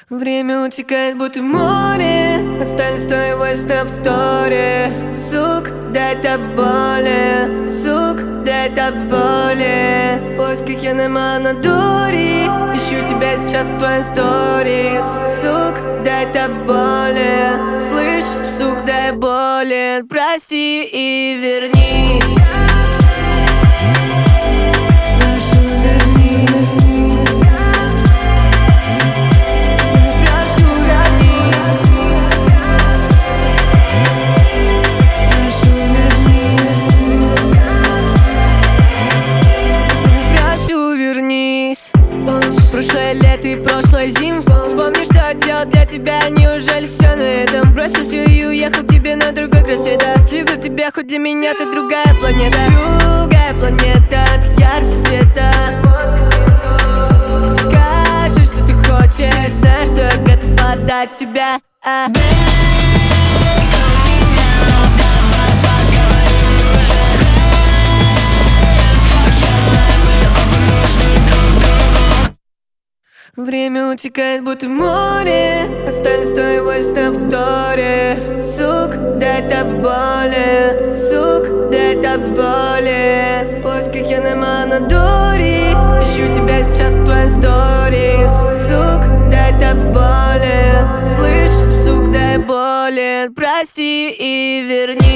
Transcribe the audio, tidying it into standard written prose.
Время утекает, будто море. Остались твои voice на повторе. Сук, да это боли. Сук, да это боли. В поисках я на дури. Ищу тебя сейчас в твоих сторис. Сук, да это боли. Слышь, сук, да боли. Прости и вернись. Прошлое лето и прошлое зим. Вспомни, что делал для тебя. Неужели все на этом? Бросил все и уехал к тебе на другой край света. Люблю тебя, хоть для меня ты другая планета. Другая планета от яркого света. Скажи, что ты хочешь. Знаешь, что я готов отдать себя. Время утекает, будто море. Остались твои voice на повторе. Сук, да это боли. Сук, да это боли. В поисках я на дури. Ищу тебя сейчас в твоих сторис. Сук, да это боли. Слышь, сук, да боли. Прости и верни.